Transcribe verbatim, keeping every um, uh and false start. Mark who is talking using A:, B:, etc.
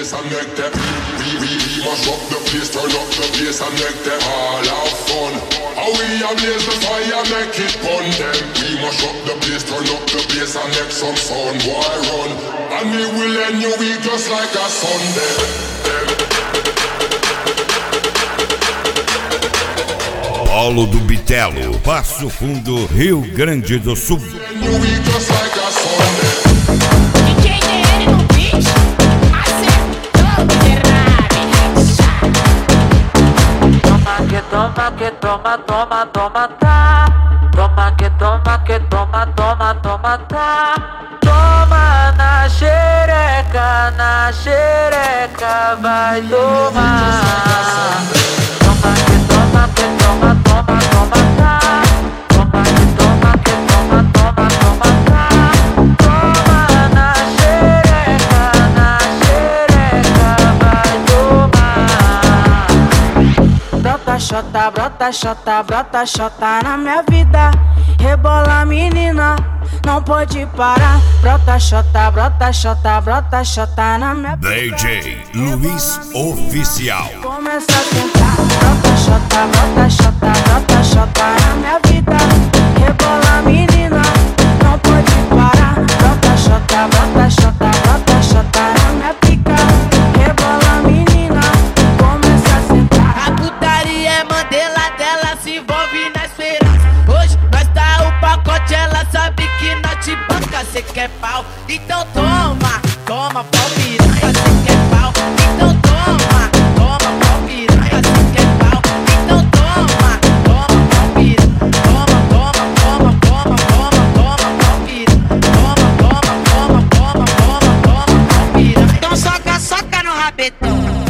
A: place and make them we, we, we mash up the place, turn up the place and make them all have fun. How we a blaze the fire, make it fun them. We mash up the place, turn up the place and make some sound, boy run. And we will end your week just like a Sunday.
B: Polo do Bitelo, Passo Fundo, Rio Grande do Sul.
C: Toma que toma, toma, toma, tá. Toma que toma, que toma, toma, toma, tá. Toma na xereca, na xereca, vai tomar. Toma que toma, que toma, toma, toma, tá. Toma que toma, que toma, toma, toma, tá. Toma na xereca, na xereca, vai tomar. Brota xota, brota xota, brota xota na minha vida. Rebola menina, não pode parar. Brota xota, brota xota, brota xota na minha vida.
B: D J Luiz Oficial.
C: Começa a tentar. Brota xota, brota xota, brota xota na minha vida. Rebola menina, não pode parar. Brota xota, brota xota, brota xota na minha pica. Rebola menina, começa a sentar.
D: A putaria é Mandela, dela se envolve na esperança. Hoje nós dá o pacote, ela sabe que nós te banca. Cê quer pau, então toma, toma pau piranha. Cê quer pau, então toma, toma pau piranha. Cê quer pau, então toma, toma pau piranha. Toma, toma, toma, toma, toma, toma pau piranha. Toma, toma, toma, toma, toma, toma pau piranha. Então soca, soca no rabetão.